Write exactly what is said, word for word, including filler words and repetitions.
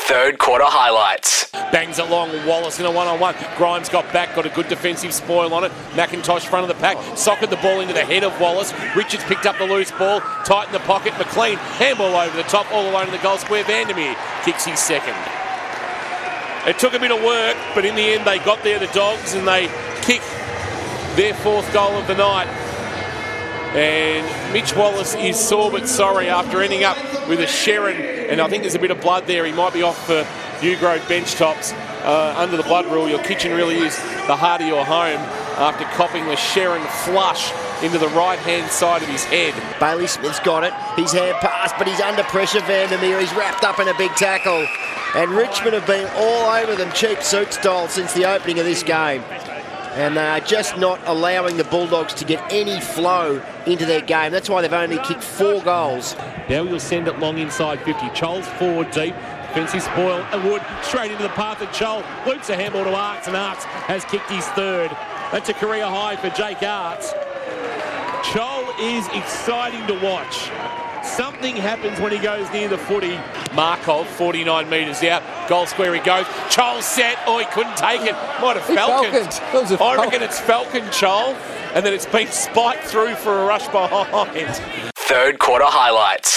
Third quarter highlights. Bangs it long, Wallace in a one-on-one. Grimes got back, got a good defensive spoil on it. McIntosh front of the pack, socked the ball into the head of Wallace. Richards picked up the loose ball, tight in the pocket. McLean, handball over the top, all alone in the goal square. Vandermeer kicks his second. It took a bit of work, but in the end they got there, the Dogs, and they kick their fourth goal of the night. And Mitch Wallace is sore but sorry after ending up with a Sharon, and I think there's a bit of blood there. He might be off for Newgrove bench tops. Uh, under the blood rule, your kitchen really is the heart of your home after copping the Sharon flush into the right-hand side of his head. Bailey Smith's got it. His hand passed, but he's under pressure, Vandermeer. He's wrapped up in a big tackle. And Richmond have been all over them cheap suit style since the opening of this game. And they are just not allowing the Bulldogs to get any flow into their game. That's why they've only kicked four goals. Now he'll send it long inside fifty. Choles forward deep. Defensive spoil. Wood straight into the path of Chol. Loops a handball to Arts, and Arts has kicked his third. That's a career high for Jake Arts. Chol is exciting to watch. Something happens when he goes near the footy. Markov, forty-nine metres out. Goal square he goes. Chol set. Oh, he couldn't take it. Might have Falconed. I reckon it's Falcon Chol. And then it's been spiked through for a rush behind. Third quarter highlights.